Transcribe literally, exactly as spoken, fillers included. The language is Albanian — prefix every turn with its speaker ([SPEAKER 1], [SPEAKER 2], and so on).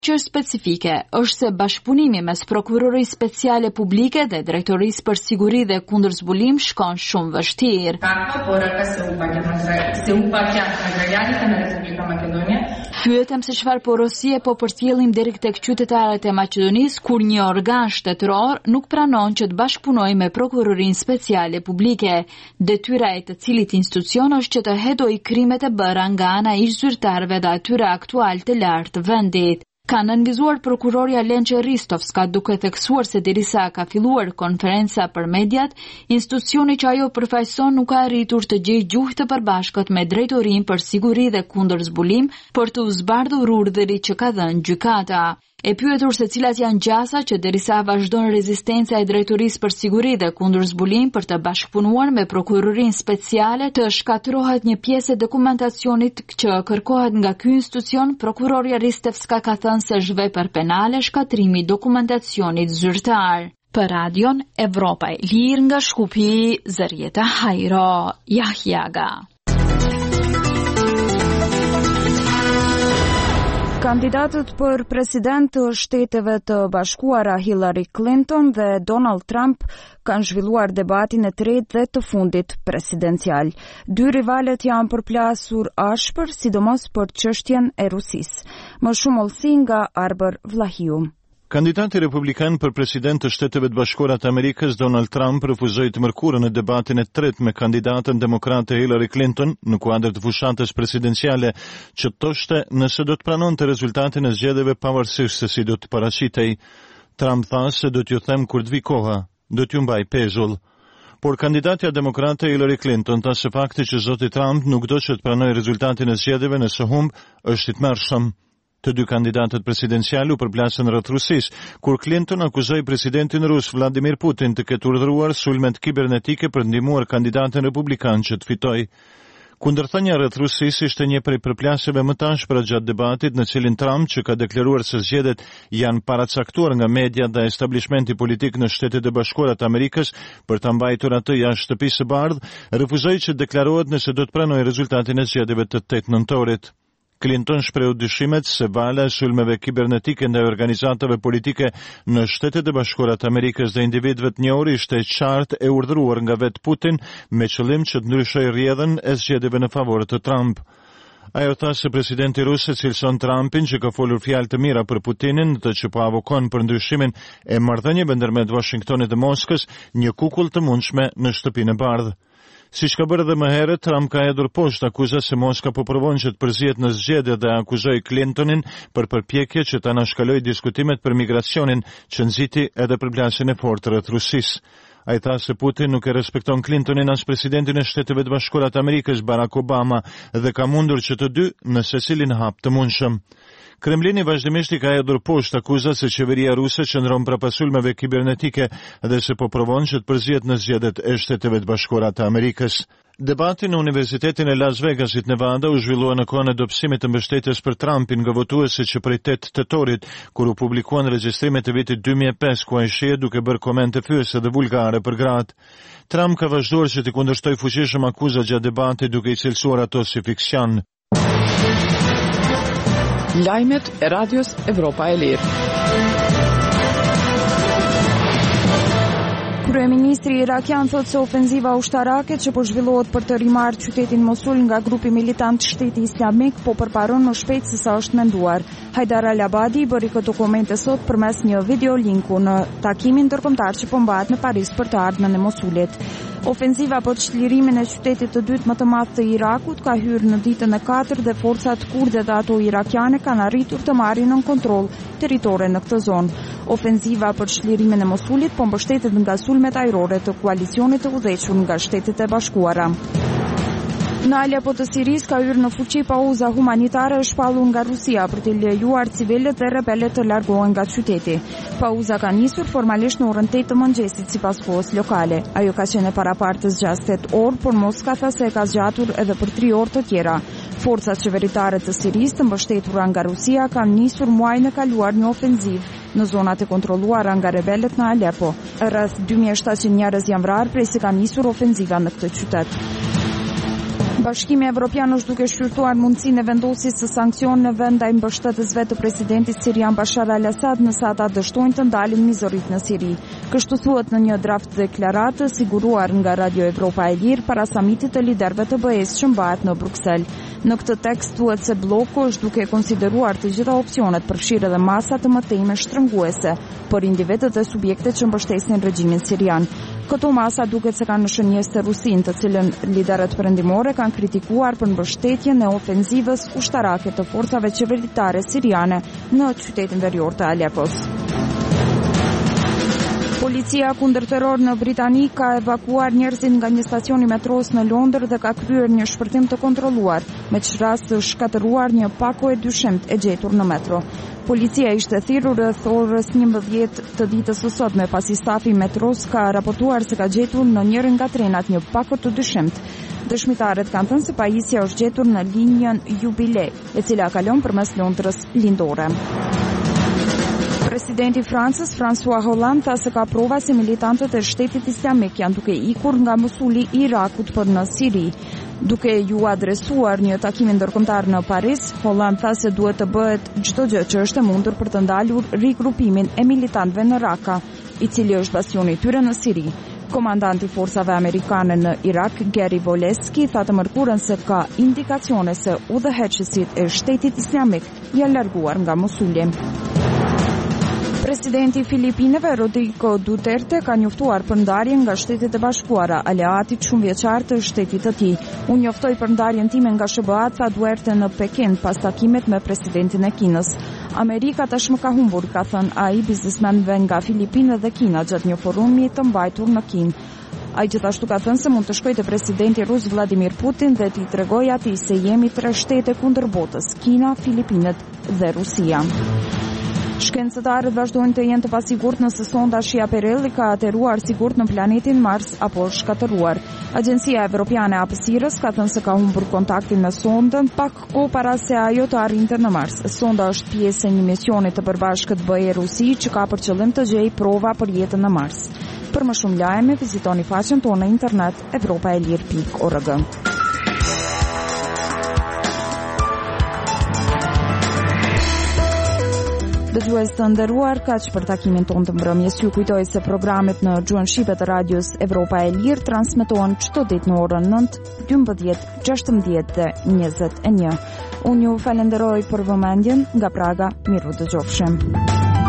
[SPEAKER 1] që është specifike është se bashkëpunimi mes Prokurorisë Speciale Publike dhe Drejtorisë për Siguri dhe Kundër Zbulim shkon shumë vështirë. Pyetem se çfarë porosie po përcjellim deri tek qytetarët e Maqedonisë kur një organ shtetëror nuk pranon që të bashkëpunojë me Prokurorinë Speciale Publike. Detyra e të cilit institucion është që të hetojë krimet e bëra nga ana e ish-zyrtarëve dhe atyre aktual të lartë të vendit. Ka nënvizuar prokurorja Lençe Ristovska duke theksuar se derisa ka filluar konferenca për mediat, institucioni që ajo përfaqëson nuk ka arritur të gjejë gjuhë të përbashkët me Drejtorinë për Siguri dhe Kundër Zbulim për të u zbardhur urdhëri që ka dhënë gjykata. E pyetur se cilat janë gjasat që derisa vazhdon rezistenca e Drejtorisë për Siguri dhe Kundër Zbulim për të bashkëpunuar me Prokurorinë Speciale të shkatërrohet një pjesë e dokumentacionit që kërkohet nga ky institucion, prokurorja Ristovska ka thënë se është vepër penale shkatrimi i dokumentacionit zyrtar. Për Radion Evropa e Lirë nga Shkupi, Zërieta Hajro, Jahjaga.
[SPEAKER 2] Kandidatët për president të Shteteve të Bashkuara Hillary Clinton dhe Donald Trump kanë zhvilluar debatin e tretë dhe të fundit presidencial. Dy rivalet janë përplasur ashpër, sidomos për çështjen e Rusisë. Më shumë olsi nga Arber Vlahiu.
[SPEAKER 3] Kandidati republikan për president të Shteteve të Bashkuara të Amerikës Donald Trump refuzoi të mërkurën në debatin e tretë me kandidatën demokrate Hillary Clinton në kuadër të fushatës presidenciale që thoshte nëse do të pranonte rezultatin e zgjedhjeve pavarësisht se si do të paraqitej. Trump tha se do t'ju them kur të vi koha, do t'ju mbaj pezull. Por kandidatja demokrate Hillary Clinton tha se fakti që zoti Trump nuk do që të pranojë rezultatin e zgjedhjeve nëse humb është i tmerrshëm. Të dy kandidatët presidencial u përplasën rreth Rusisë, kur Clinton akuzoi presidentin rus Vladimir Putin të ketë urdhëruar sulmet kibernetike për ndihmuar kandidatin republikan që të fitojë. Kundërthënia rreth Rusisë ishte një prej përplasjeve më të ashpra gjatë debatit në cilin Trump, që ka deklaruar se zgjedhjet janë paracaktuar nga media dhe establishmenti politik në Shtetet e Bashkuara të Amerikës për ta mbajtur atë jashtë shtëpisë së bardhë, refuzoi që deklarohet nëse do të pranojë rezultatin e zgjedhjeve të tetë nëntorit. Clinton shprehu dyshimet se vala e sulmeve kibernetike ndaj organizatave politike në Shtetet e Bashkuara të Amerikës dhe individëve të njohur ishte e qartë e urdhëruar nga vetë Putin me qëllim që të ndryshojë rrjedhën e zgjedhjeve në favor të Trump. Ajo tha se presidenti rus e cilëson Trumpin që ka folur fjalë të mira për Putinin, të që po avokon për ndryshimin e marrëdhënieve ndërmjet Washingtonit dhe Moskës, një kukull të mundshme në shtëpinë e bardhë. Siç ka bërë dhe më herët, Trump ka hedhur poshtë akuza se Moska po provon që të përzihet në zgjedhje dhe akuzoi Clintonin për përpjekje që ta anashkalojë diskutimet për migracionin që nxiti edhe përplasjen e fortë rreth Rusisë. Ai tha se Putin nuk e respekton Clintonin as presidentin e Shteteve të Bashkuara të Amerikës Barack Obama dhe ka mundur që të dy në secilin hap të mundshëm. Kremlini vazhdimisht i ka hedhur poshtë akuzat se qeveria ruse qëndron prapas sulmeve kibernetike dhe se po provon që të përzihet në zgjedhjet e Shteteve të Bashkuara të Amerikës. Debati në Universitetin e Las Vegasit, Nevada, u zhvillua në kohën e dobësimit të mbështetjes për Trumpin nga votuesit që prej tetë tetorit, kur u publikuan regjistrimet e vitit dy mijë e pesë, ku ai shihet duke bërë komente fyese dhe vulgare për gratë. Trump ka vazhduar që të kundërshtojë fuqishëm akuzat gjatë debatit duke i cilësuar ato si fiksion.
[SPEAKER 4] Lajmet e Radios Evropa e Lirë.
[SPEAKER 2] Kryeministri irakian thot se ofenziva ushtarake që po zhvillohet për të rimarrë qytetin Mosul nga grupi militant Shteti Islamik po përparon më shpejt se sa është menduar. Haidar al-Abadi bëri këtë komente sot përmes një videolinku në takimin ndërkombëtar që po mbahet në Paris për të ardhmen e Mosulit. Ofenziva për çlirimin e qytetit të dytë më të madh të Irakut ka hyrë në ditën e katërt dhe forcat kurde dhe ato irakiane kanë arritur të marrin në kontroll territore në këtë zonë. Ofenziva për çlirimin e Mosulit po mbështetet nga sulmet ajrore të koalicionit të udhëhequr nga Shtetet e Bashkuara. Në Alepo të Sirisë ka hyrë në fuqi pauza humanitare e shpallur nga Rusia për të lejuar civilët dhe rebelët të largohen nga qyteti. Pauza ka nisur formalisht në orën tetë të mëngjesit sipas kohës lokale. Ajo ka qenë para parë të zgjatë tetë orë, por Moska tha se e ka zgjatur edhe për tri orë të tjera. Forcat qeveritare të Sirisë të mbështetura nga Rusia kanë nisur muajin e kaluar një ofenzivë në zonat e kontrolluara nga rebelët në Alepo. Rreth dy mijë e shtatëqind njerëz janë vrarë prej se ka nisur ofenziva në këtë qytet. Bashkimi Evropian është duke shqyrtuar mundësinë e vendosjes së sanksioneve ndaj mbështetësve të presidentit sirian Bashar al-Assad nëse ata dështojnë të ndalin mizoritë në Siri. Kështu thuhet në një draft deklarate siguruar nga Radio Evropa e Lirë para samitit të liderëve të B E-s që mbahet në Bruksel. Në këtë tekst thuhet se bloku është duke konsideruar të gjitha opsionet, përfshirë edhe masa të mëtejme shtrënguese për individët e subjektet që mbështesin regjimin sirian. Këto masa duket se kanë në shënjes të Rusin, të cilën liderët perëndimore kanë kritikuar për mbështetjen e ofenzivës ushtarake të forcave qeveritare siriane në qytetin verior të Alepos. Policia kundër terror në Britani ka evakuuar njerëzit nga një stacion i metros në Londër dhe ka kryer një shpërthim të kontrolluar, me që rast të shkatëruar një pako e dyshimt e gjetur në metro. Policia ishte thirrur rreth orës njëmbëdhjetë të ditës së sotme pasi stafi i metros ka raportuar se ka gjetur në njërin nga trenat një pako të dyshimt. Dëshmitarët kanë thënë se pajisja është gjetur në linjën Jubilej, e cila kalon përmes Londrës lindore. Presidenti i Francës, François Hollande, tha se ka prova se militantët e Shtetit Islamik janë duke ikur nga Mosuli i Irakut për në Siri. Duke ju adresuar një takim ndërkombëtar në Paris, Hollande tha se duhet të bëhet çdo gjë që është e mundur për të ndalur rigrupimin e militantëve në Raqqa, i cili është bastioni i tyre në Siri. Komandanti i forcave amerikane në Irak, Gary Volesky, tha të mërkurën se ka indikacione se udhëheqësit e Shtetit Islamik janë larguar nga Mosuli. Presidenti i Filipinëve, Rodrigo Duterte, ka njoftuar për ndarjen nga Shtetet e Bashkuara, aleatit shumëvjeçar të shtetit të tij. Unë njoftoj për ndarjen time nga S B A, tha Duterte në Pekin pas takimet me presidentin e Kinës. Amerika tashmë ka humbur, ka thënë ai biznesmenëve nga Filipinët dhe Kina gjatë një forumi të mbajtur në Kinë. Ai gjithashtu ka thënë se mund të shkojë te presidenti rus Vladimir Putin dhe t'i tregojë atij se jemi tre shtete kundër botës: Kina, Filipinët dhe Rusia. Shkencëtarët vazhdojnë të jenë të pasigurt nëse sonda Shia Perelli ka ateruar sigurt në planetin Mars apo shkatëruar. Agjencia Evropiane e Hapësirës ka thënë se ka humbur kontaktin me sondën pak kohë para se ajo të arrinte në Mars. Sonda është pjesë e një misioni të përbashkët B E-Rusi që ka për qëllim të gjejë prova për jetën në Mars. Për më shumë lajme, vizitoni faqen tonë në internet evropaelir pikë org. Dëgjues të nderuar, kaq për takimin tonë të mbrëmjes. Ju kujtoj se programet në gjuhën shqipe të radios Evropa e Lirë transmetohen çdo ditë në orën nëntë, dymbëdhjetë, gjashtëmbëdhjetë dhe njëzet e një. Unë ju falenderoj për vëmendjen, nga Praga, miru dëgjofshim.